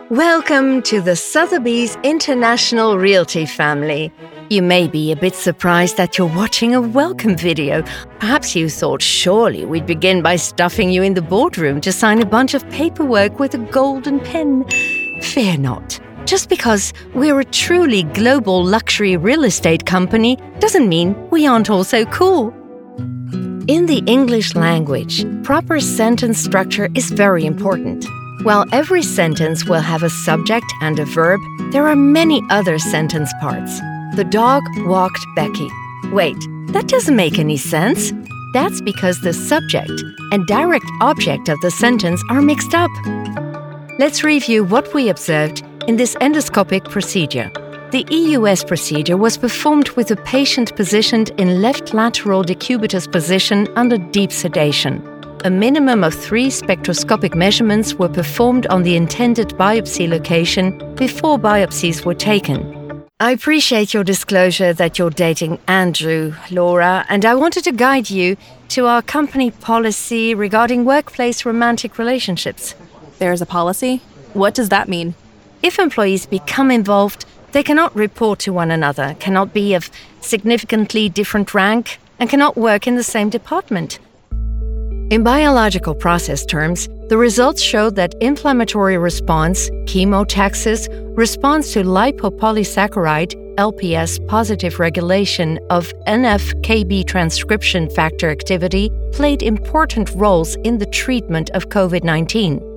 Welcome to the Sotheby's International Realty family. You may be a bit surprised that you're watching a welcome video. Perhaps you thought surely we'd begin by stuffing you in the boardroom to sign a bunch of paperwork with a golden pen. Fear not. Just because we're a truly global luxury real estate company doesn't mean we aren't also cool. In the English language, proper sentence structure is very important. While every sentence will have a subject and a verb, there are many other sentence parts. The dog walked Becky. Wait, that doesn't make any sense. That's because the subject and direct object of the sentence are mixed up. Let's review what we observed in this endoscopic procedure. The EUS procedure was performed with a patient positioned in left lateral decubitus position under deep sedation. A minimum of 3 spectroscopic measurements were performed on the intended biopsy location before biopsies were taken. I appreciate your disclosure that you're dating Andrew, Laura, and I wanted to guide you to our company policy regarding workplace romantic relationships. There's a policy? What does that mean? If employees become involved, they cannot report to one another, cannot be of significantly different rank, and cannot work in the same department. In biological process terms, the results showed that inflammatory response, chemotaxis, response to lipopolysaccharide, LPS positive regulation of NF-κB transcription factor activity played important roles in the treatment of COVID-19.